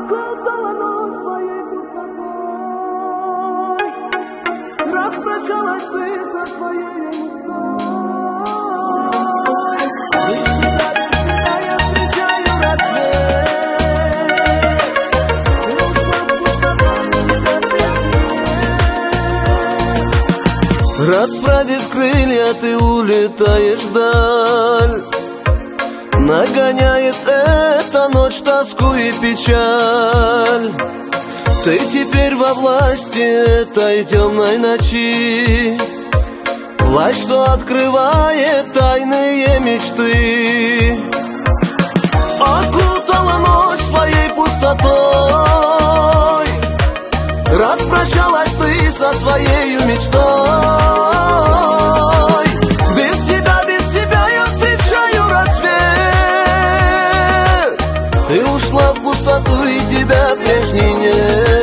окутала ночь своей пустотой. Распрощалась ты со своей мечтой. Расправив крылья, ты улетаешь вдаль. Нагоняет эта ночь тоску и печаль. Ты теперь во власти этой темной ночи, власть, что открывает тайные мечты. Окутала ночь своей пустотой. Распрощалась ты со своей мечтой. Без тебя я встречаю рассвет. Ты ушла в пустоту, и тебя прежней нет.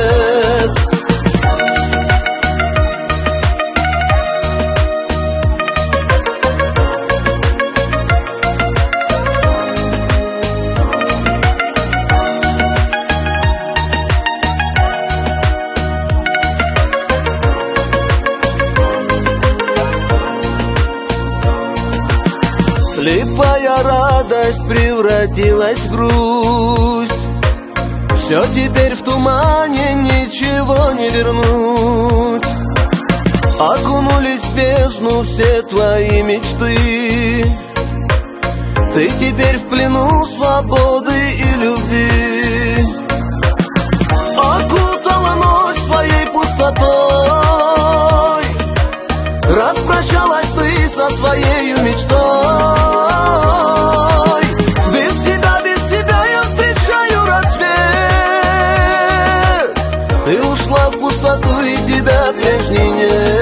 Слепая радость превратилась в грусть. Все теперь в тумане, ничего не вернуть. Окунулись в бездну все твои мечты. Ты теперь в плену свободы и любви. Окутала ночь своей пустотой. Распрощалась ты со своей мечтой. Без тебя я встречаю рассвет. Ты ушла в пустоту, и тебя прежней нет.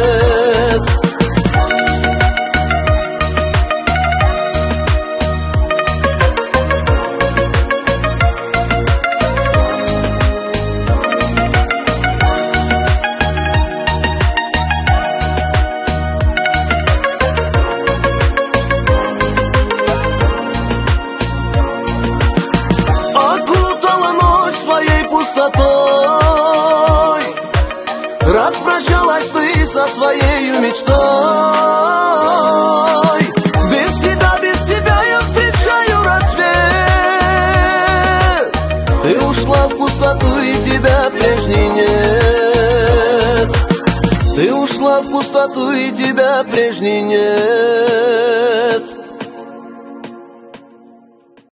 Распрощалась ты со своей мечтой. Без тебя я встречаю рассвет. Ты ушла в пустоту, и тебя прежней нет. Ты ушла в пустоту, и тебя прежней нет.